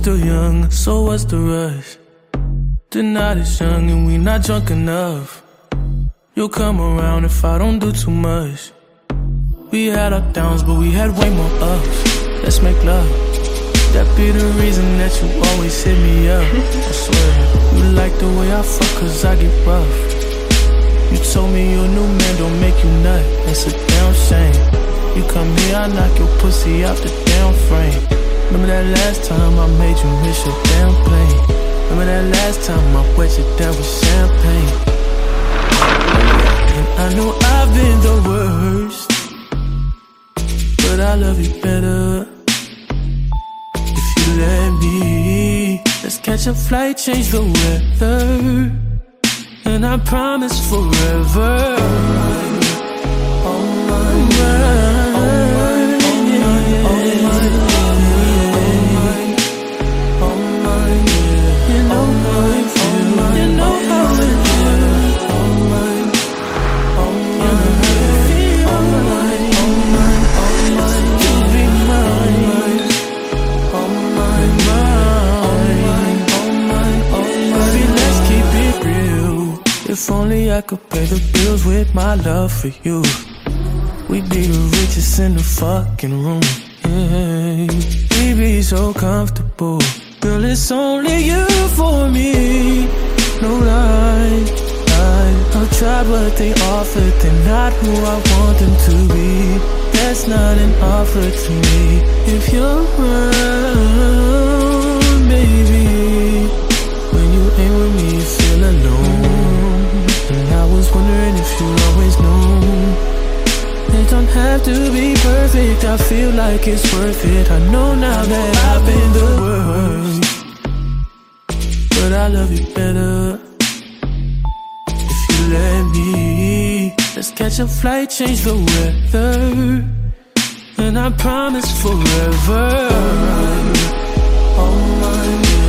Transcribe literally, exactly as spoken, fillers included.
still young, so what's the rush? The night is young and we not drunk enough. You'll come around if I don't do too much. We had our downs, but we had way more ups. Let's make love. That be the reason that you always hit me up. I swear, you like the way I fuck cause I get rough. You told me your new man don't make you nut. That's a damn shame. You come here, I knock your pussy out the damn frame. Remember that last time I made you miss your damn plane? Remember that last time I wet you down with champagne? And I know I've been the worst, but I love you better if you let me. Let's catch a flight, change the weather, and I promise forever. All mine, all mine, all mine, all mine, all mine, yeah. You know how it feels, you know how it feels. All mine, all mine, all mine, all mine, all mine, you be mine. All mine, mine, all mine, all mine. Baby, let's keep it real. If only I could pay the bills with my love for you, we'd be the richest in the fucking room. Yeah. We'd be so comfortable. Girl, it's only you for me. No lie, lie. I'll try what they offer. They're not who I want them to be. That's not an offer to me. If you're around, baby, when you ain't with me, you feel alone. And I was wondering if you always know it don't have to be perfect. I feel like it's worth it. I know now that I've been the worst, but I love you better if you let me. Let's catch a flight, change the weather, and I promise forever. All mine, all mine.